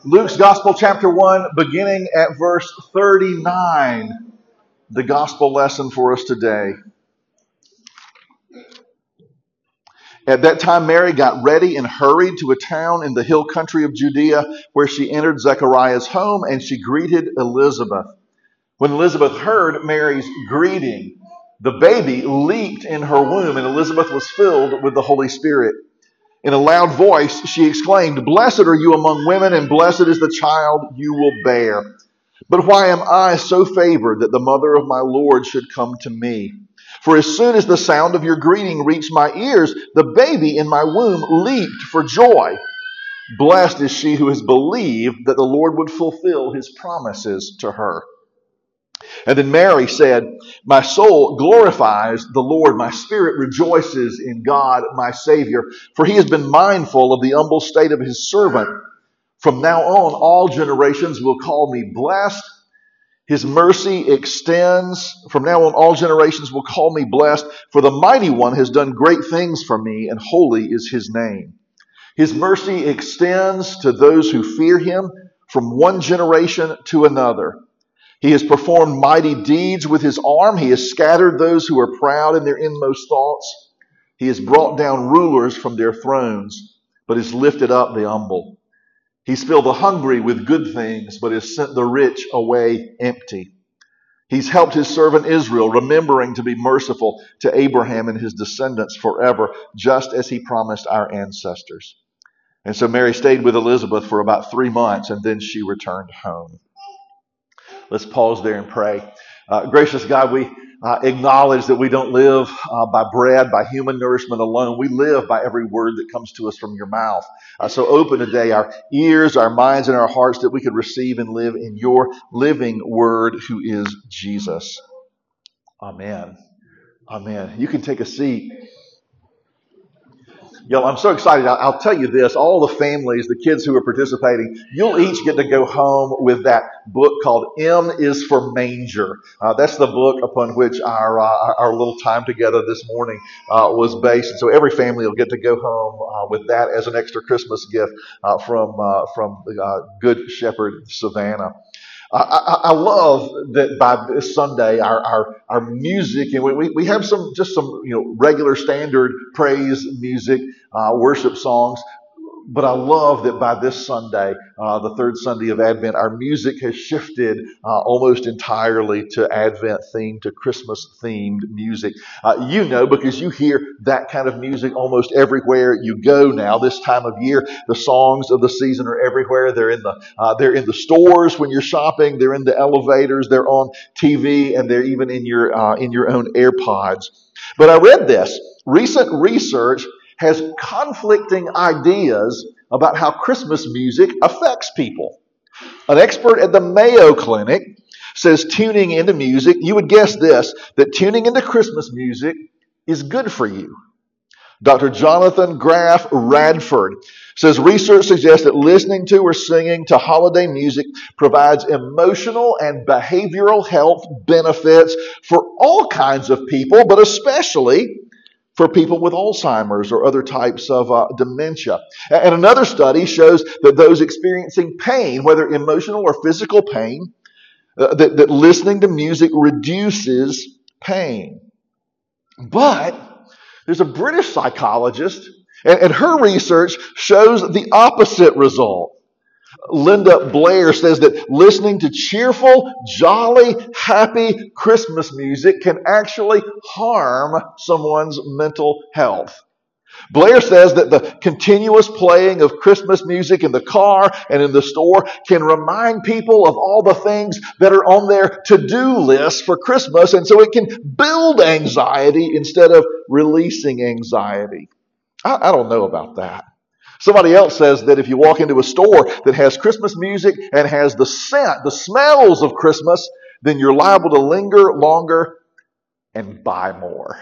Luke's Gospel, chapter 1, beginning at verse 39, the Gospel lesson for us today. At that time, Mary got ready and hurried to a town in the hill country of Judea, where she entered Zechariah's home, and she greeted Elizabeth. When Elizabeth heard Mary's greeting, the baby leaped in her womb, and Elizabeth was filled with the Holy Spirit. In a loud voice, she exclaimed, "Blessed are you among women, and blessed is the child you will bear. But why am I so favored that the mother of my Lord should come to me? For as soon as the sound of your greeting reached my ears, the baby in my womb leaped for joy. Blessed is she who has believed that the Lord would fulfill his promises to her." And then Mary said, "My soul glorifies the Lord. My spirit rejoices in God, my Savior, for he has been mindful of the humble state of his servant. From now on, all generations will call me blessed. His mercy extends. From now on, all generations will call me blessed, for the Mighty One has done great things for me, and holy is his name. His mercy extends to those who fear him from one generation to another. He has performed mighty deeds with his arm. He has scattered those who are proud in their inmost thoughts. He has brought down rulers from their thrones, but has lifted up the humble. He's filled the hungry with good things, but has sent the rich away empty. He's helped his servant Israel, remembering to be merciful to Abraham and his descendants forever, just as he promised our ancestors." And so Mary stayed with Elizabeth for about 3 months, and then she returned home. Let's pause there and pray. Gracious God, we acknowledge that we don't live by bread, by human nourishment alone. We live by every word that comes to us from your mouth. So open today our ears, our minds, and our hearts that we could receive and live in your living word, who is Jesus. Amen. Amen. You can take a seat. Yo, I'm so excited. I'll tell you this, all the families, the kids who are participating, you'll each get to go home with that book called M is for Manger. That's the book upon which our little time together this morning was based. And so every family will get to go home with that as an extra Christmas gift from Good Shepherd Savannah. I love that by this Sunday, our music, and we have some regular standard praise music, worship songs. But I love that by this Sunday, the third Sunday of Advent, our music has shifted almost entirely to Advent-themed, to Christmas-themed music. Because you hear that kind of music almost everywhere you go now. This time of year, the songs of the season are everywhere. They're in the stores when you're shopping. They're in the elevators. They're on TV, and they're even in your own AirPods. But I read this. Recent research has conflicting ideas about how Christmas music affects people. An expert at the Mayo Clinic says tuning into music, you would guess this, that tuning into Christmas music is good for you. Dr. Jonathan Graff Radford says research suggests that listening to or singing to holiday music provides emotional and behavioral health benefits for all kinds of people, but especially for people with Alzheimer's or other types of dementia. And another study shows that those experiencing pain, whether emotional or physical pain, that listening to music reduces pain. But there's a British psychologist, and her research shows the opposite result. Linda Blair says that listening to cheerful, jolly, happy Christmas music can actually harm someone's mental health. Blair says that the continuous playing of Christmas music in the car and in the store can remind people of all the things that are on their to-do list for Christmas, and so it can build anxiety instead of releasing anxiety. I don't know about that. Somebody else says that if you walk into a store that has Christmas music and has the scent, the smells of Christmas, then you're liable to linger longer and buy more.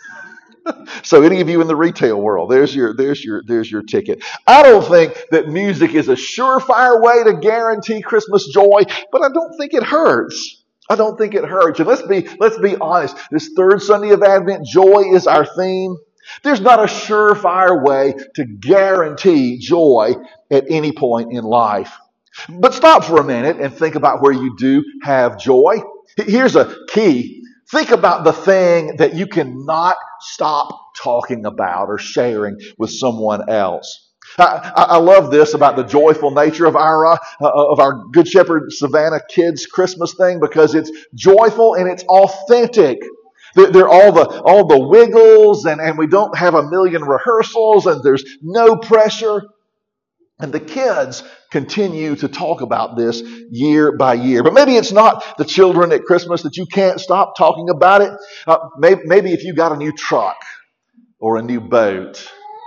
So any of you in the retail world, there's your ticket. I don't think that music is a surefire way to guarantee Christmas joy, but I don't think it hurts. I don't think it hurts. And let's be honest. This third Sunday of Advent, joy is our theme. There's not a surefire way to guarantee joy at any point in life. But stop for a minute and think about where you do have joy. Here's a key. Think about the thing that you cannot stop talking about or sharing with someone else. I love this about the joyful nature of our Good Shepherd Savannah Kids Christmas thing, because it's joyful and it's authentic. They're all the wiggles, and we don't have a million rehearsals, and there's no pressure. And the kids continue to talk about this year by year. But maybe it's not the children at Christmas that you can't stop talking about it. Maybe if you got a new truck or a new boat,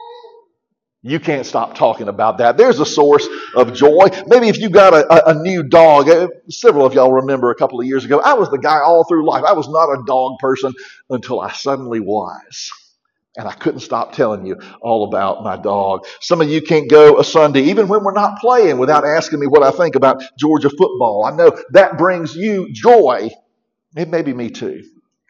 you can't stop talking about that. There's a source of joy. Maybe if you got a new dog. Several of y'all remember a couple of years ago, I was the guy all through life. I was not a dog person until I suddenly was. And I couldn't stop telling you all about my dog. Some of you can't go a Sunday, even when we're not playing, without asking me what I think about Georgia football. I know that brings you joy. It may be me too.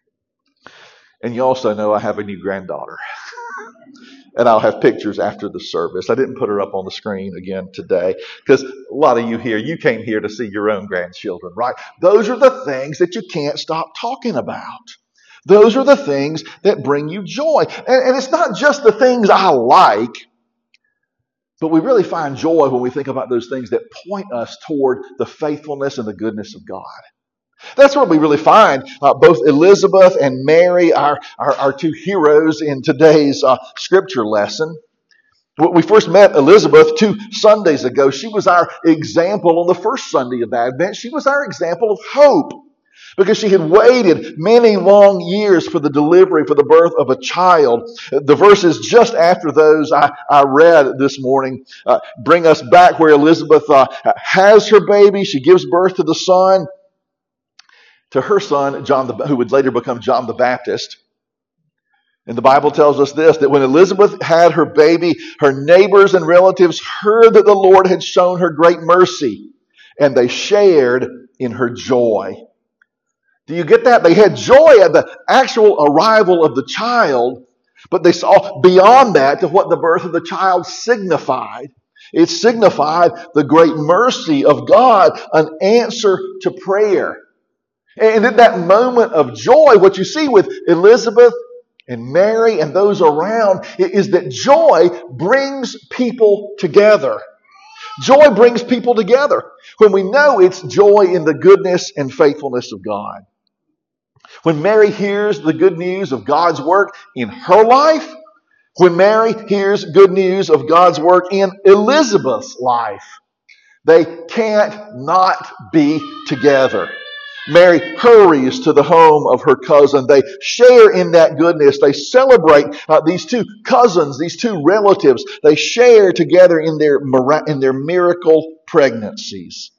And you also know I have a new granddaughter. And I'll have pictures after the service. I didn't put her up on the screen again today because a lot of you here, you came here to see your own grandchildren, right? Those are the things that you can't stop talking about. Those are the things that bring you joy. And it's not just the things I like, but we really find joy when we think about those things that point us toward the faithfulness and the goodness of God. That's where we really find both Elizabeth and Mary, our two heroes in today's scripture lesson. We first met Elizabeth 2 Sundays ago. She was our example on the first Sunday of Advent. She was our example of hope, because she had waited many long years for the delivery, for the birth of a child. The verses just after those I read this morning bring us back where Elizabeth has her baby. She gives birth to her son, John, who would later become John the Baptist. And the Bible tells us this, that when Elizabeth had her baby, her neighbors and relatives heard that the Lord had shown her great mercy, and they shared in her joy. Do you get that? They had joy at the actual arrival of the child, but they saw beyond that to what the birth of the child signified. It signified the great mercy of God, an answer to prayer. And in that moment of joy, what you see with Elizabeth and Mary and those around is that joy brings people together. Joy brings people together when we know it's joy in the goodness and faithfulness of God. When Mary hears the good news of God's work in her life, when Mary hears good news of God's work in Elizabeth's life, they can't not be together. Mary hurries to the home of her cousin. They share in that goodness. They celebrate these two cousins, these two relatives. They share together in their miracle pregnancies.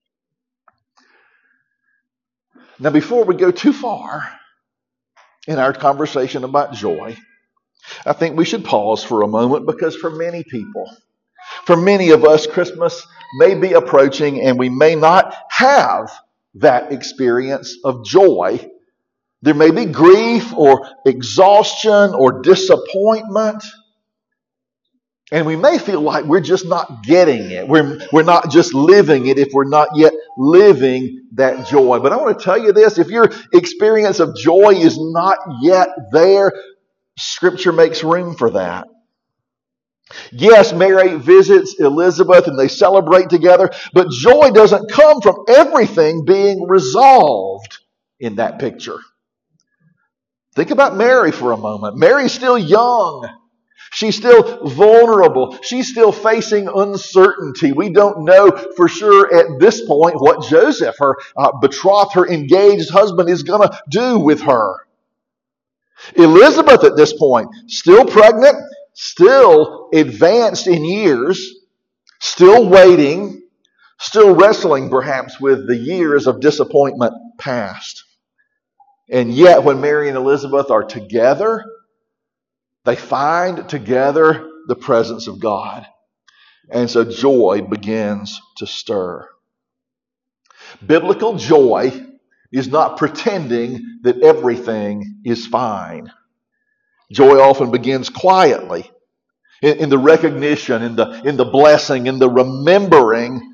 Now, before we go too far in our conversation about joy, I think we should pause for a moment, because for many people, for many of us, Christmas may be approaching and we may not have that experience of joy. There may be grief or exhaustion or disappointment. And we may feel like we're just not getting it. We're not just living it if we're not yet living that joy. But I want to tell you this, if your experience of joy is not yet there, Scripture makes room for that. Yes, Mary visits Elizabeth and they celebrate together, but joy doesn't come from everything being resolved in that picture. Think about Mary for a moment. Mary's still young. She's still vulnerable. She's still facing uncertainty. We don't know for sure at this point what Joseph, her betrothed, her engaged husband, is going to do with her. Elizabeth at this point, still pregnant, still advanced in years, still waiting, still wrestling perhaps with the years of disappointment past. And yet when Mary and Elizabeth are together, they find together the presence of God. And so joy begins to stir. Biblical joy is not pretending that everything is fine. Joy often begins quietly in the recognition, in the blessing, in the remembering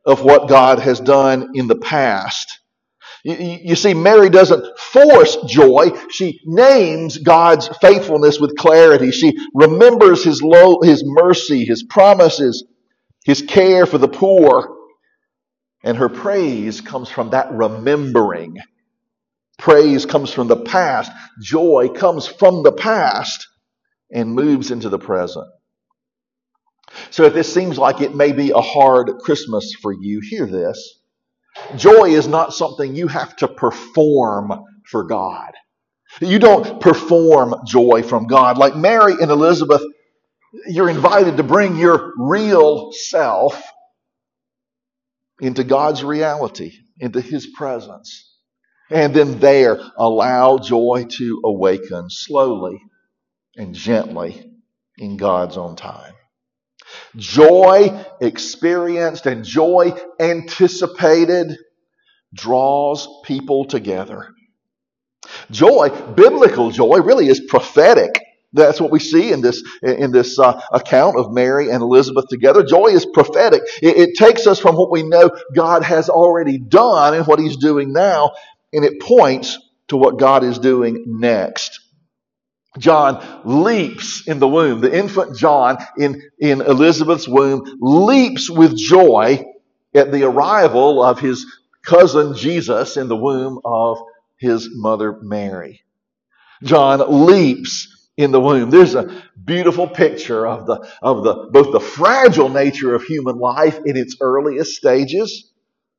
of what God has done in the past. You see, Mary doesn't force joy. She names God's faithfulness with clarity. She remembers His mercy, His promises, His care for the poor. And her praise comes from that remembering. Praise comes from the past. Joy comes from the past and moves into the present. So if this seems like it may be a hard Christmas for you, hear this. Joy is not something you have to perform for God. You don't perform joy from God. Like Mary and Elizabeth, you're invited to bring your real self into God's reality, into His presence. And then there, allow joy to awaken slowly and gently in God's own time. Joy experienced and joy anticipated draws people together. Joy, biblical joy, really is prophetic. That's what we see in this account of Mary and Elizabeth together. Joy is prophetic. It takes us from what we know God has already done and what He's doing now, and it points to what God is doing next. John leaps in the womb. The infant John in Elizabeth's womb leaps with joy at the arrival of his cousin Jesus in the womb of his mother Mary. John leaps in the womb. There's a beautiful picture of both the fragile nature of human life in its earliest stages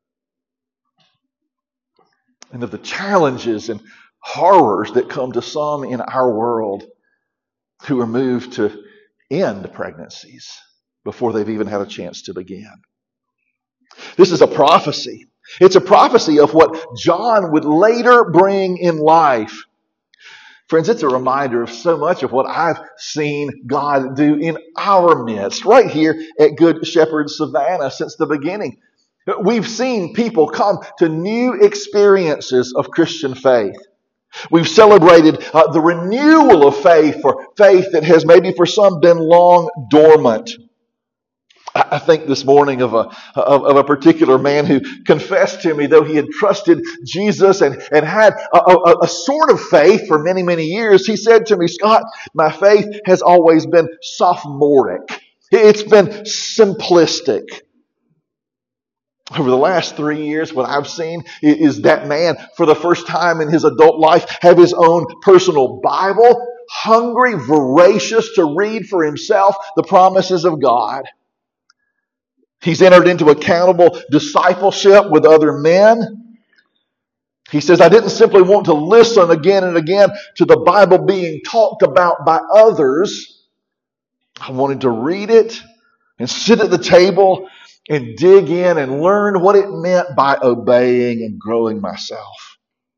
and of the challenges and horrors that come to some in our world who are moved to end pregnancies before they've even had a chance to begin. This is a prophecy. It's a prophecy of what John would later bring in life. Friends, it's a reminder of so much of what I've seen God do in our midst, right here at Good Shepherd Savannah since the beginning. We've seen people come to new experiences of Christian faith. We've celebrated the renewal of faith, for faith that has maybe for some been long dormant. I think this morning of a particular man who confessed to me, though he had trusted Jesus and had a sort of faith for many, many years, he said to me, "Scott, my faith has always been sophomoric. It's been simplistic." Over the last 3 years, what I've seen is that man, for the first time in his adult life, have his own personal Bible, hungry, voracious to read for himself the promises of God. He's entered into accountable discipleship with other men. He says, "I didn't simply want to listen again and again to the Bible being talked about by others. I wanted to read it and sit at the table and dig in and learn what it meant by obeying and growing myself."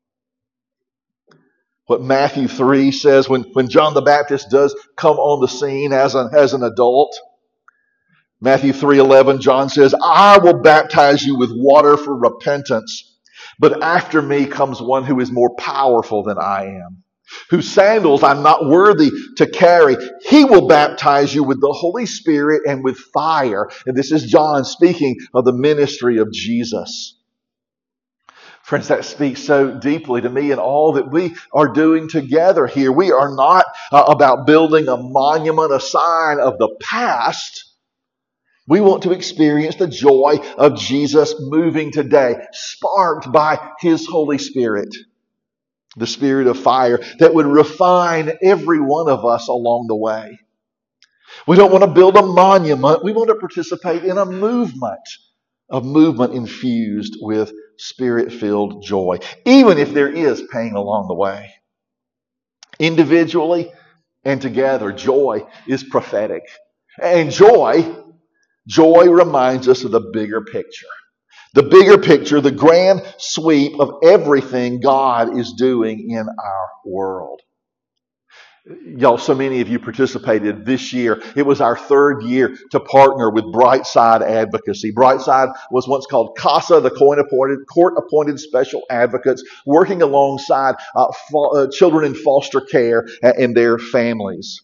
What Matthew 3 says when John the Baptist does come on the scene as an adult. Matthew 3:11, John says, "I will baptize you with water for repentance, but after me comes one who is more powerful than I am, whose sandals I'm not worthy to carry. He will baptize you with the Holy Spirit and with fire." And this is John speaking of the ministry of Jesus. Friends, that speaks so deeply to me and all that we are doing together here. We are not about building a monument, a sign of the past. We want to experience the joy of Jesus moving today, sparked by His Holy Spirit. The Spirit of fire that would refine every one of us along the way. We don't want to build a monument. We want to participate in a movement infused with Spirit-filled joy, even if there is pain along the way. Individually and together, joy is prophetic. And joy reminds us of the bigger picture. The bigger picture, the grand sweep of everything God is doing in our world. Y'all, so many of you participated this year. It was our third year to partner with Brightside Advocacy. Brightside was once called CASA, the court-appointed special advocates, working alongside children in foster care and their families.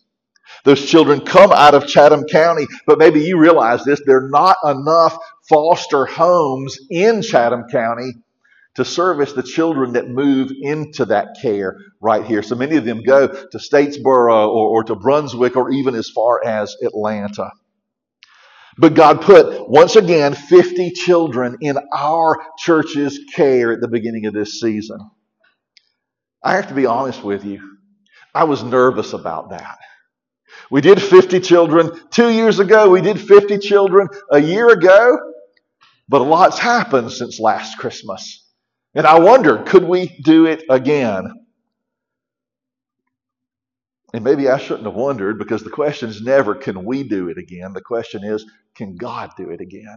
Those children come out of Chatham County, but maybe you realize this, there are not enough foster homes in Chatham County to service the children that move into that care right here. So many of them go to Statesboro or to Brunswick or even as far as Atlanta. But God put, once again, 50 children in our church's care at the beginning of this season. I have to be honest with you. I was nervous about that. We did 50 children 2 years ago. We did 50 children a year ago. But a lot's happened since last Christmas. And I wondered, could we do it again? And maybe I shouldn't have wondered, because the question is never, can we do it again? The question is, can God do it again?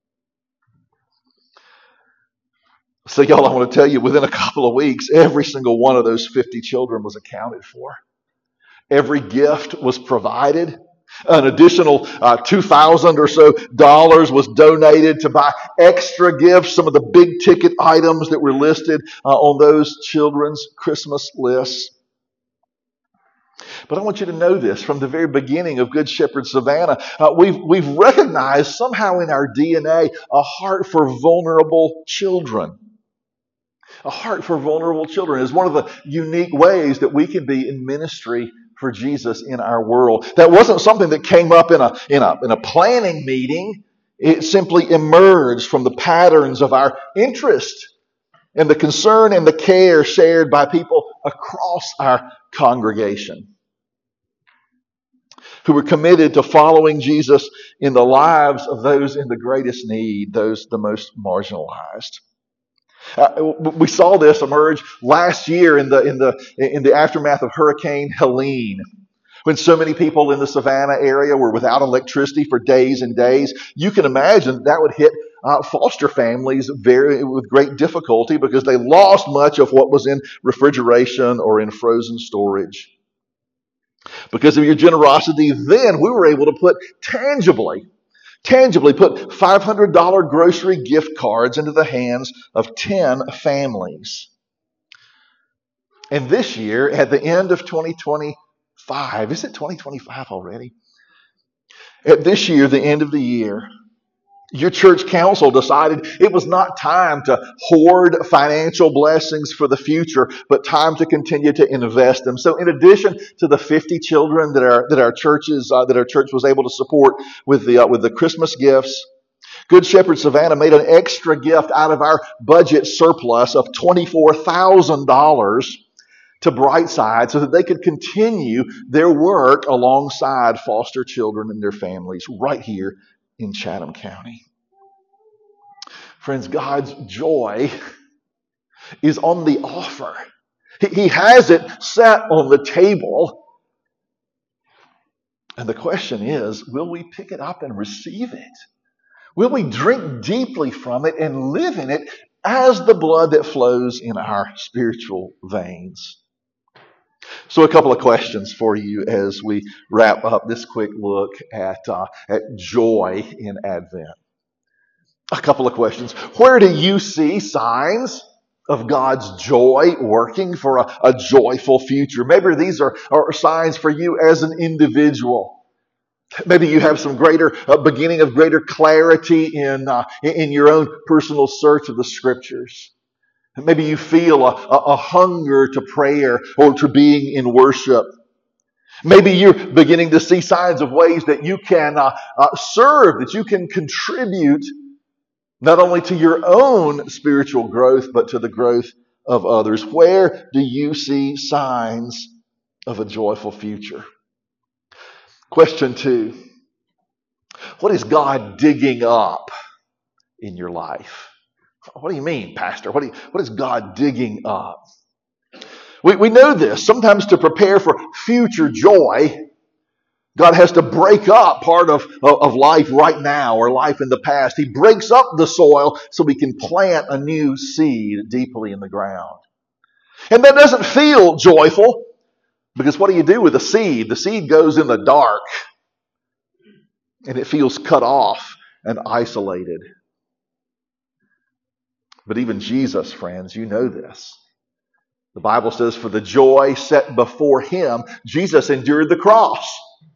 So y'all, I want to tell you, within a couple of weeks, every single one of those 50 children was accounted for. Every gift was provided. An additional $2,000 or so was donated to buy extra gifts, some of the big ticket items that were listed on those children's Christmas lists. But I want you to know this, from the very beginning of Good Shepherd Savannah, we've recognized somehow in our DNA a heart for vulnerable children. A heart for vulnerable children is one of the unique ways that we can be in ministry for Jesus in our world. That wasn't something that came up in a planning meeting. It simply emerged from the patterns of our interest and the concern and the care shared by people across our congregation who were committed to following Jesus in the lives of those in the greatest need, those the most marginalized. We saw this emerge last year in the aftermath of Hurricane Helene, when so many people in the Savannah area were without electricity for days and days. You can imagine that would hit foster families with great difficulty, because they lost much of what was in refrigeration or in frozen storage. Because of your generosity, then we were able to put tangibly put $500 grocery gift cards into the hands of 10 families. And this year, at the end of 2025, is it 2025 already? At this year, the end of the year, your church council decided it was not time to hoard financial blessings for the future, but time to continue to invest them. So in addition to the 50 children that our church was able to support with the Christmas gifts, Good Shepherd Savannah made an extra gift out of our budget surplus of $24,000 to Brightside so that they could continue their work alongside foster children and their families right here in Chatham County. Friends, God's joy is on the offer. He has it set on the table. And the question is, will we pick it up and receive it? Will we drink deeply from it and live in it as the blood that flows in our spiritual veins? So a couple of questions for you as we wrap up this quick look at joy in Advent. A couple of questions. Where do you see signs of God's joy working for a joyful future? Maybe these are signs for you as an individual. Maybe you have some beginning of greater clarity in your own personal search of the Scriptures. Maybe you feel a hunger to prayer or to being in worship. Maybe you're beginning to see signs of ways that you can serve, that you can contribute not only to your own spiritual growth, but to the growth of others. Where do you see signs of a joyful future? Question 2. What is God digging up in your life? What do you mean, Pastor? What is God digging up? We know this. Sometimes to prepare for future joy, God has to break up part of life right now or life in the past. He breaks up the soil so we can plant a new seed deeply in the ground. And that doesn't feel joyful, because what do you do with the seed? The seed goes in the dark and it feels cut off and isolated. But even Jesus, friends, you know this. The Bible says, for the joy set before him, Jesus endured the cross.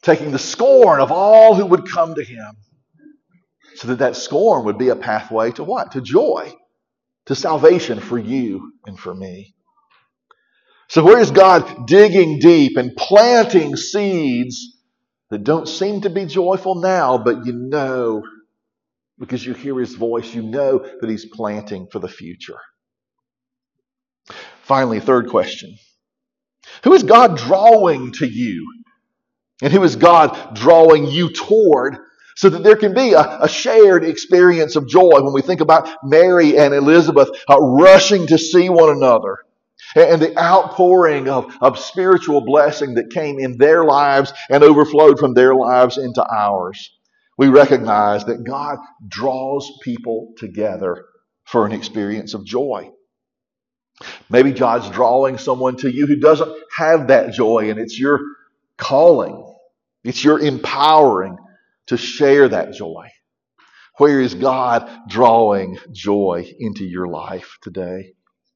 taking the scorn of all who would come to him, so that that scorn would be a pathway to what? To joy, to salvation for you and for me. So where is God digging deep and planting seeds that don't seem to be joyful now, but you know, because you hear his voice, you know that he's planting for the future? Finally, third question. Who is God drawing to you? And who is God drawing you toward, so that there can be a shared experience of joy when we think about Mary and Elizabeth rushing to see one another, and the outpouring of spiritual blessing that came in their lives and overflowed from their lives into ours? We recognize that God draws people together for an experience of joy. Maybe God's drawing someone to you who doesn't have that joy, and it's your calling. It's your empowering to share that joy. Where is God drawing joy into your life today?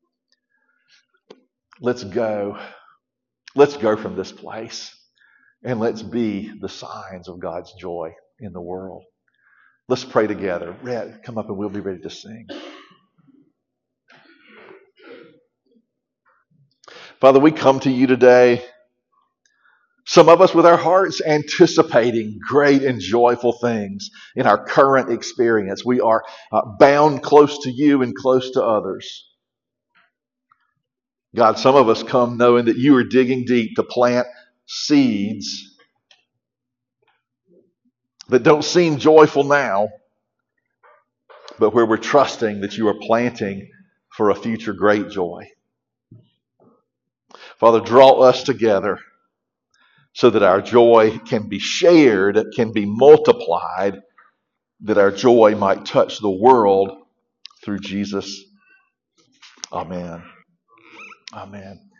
Let's go. Let's go from this place, and let's be the signs of God's joy in the world. Let's pray together. Red, come up and we'll be ready to sing. Father, we come to you today, some of us with our hearts anticipating great and joyful things in our current experience. We are bound close to you and close to others. God, some of us come knowing that you are digging deep to plant seeds that don't seem joyful now, but where we're trusting that you are planting for a future great joy. Father, draw us together so that our joy can be shared, can be multiplied, that our joy might touch the world through Jesus. Amen. Amen.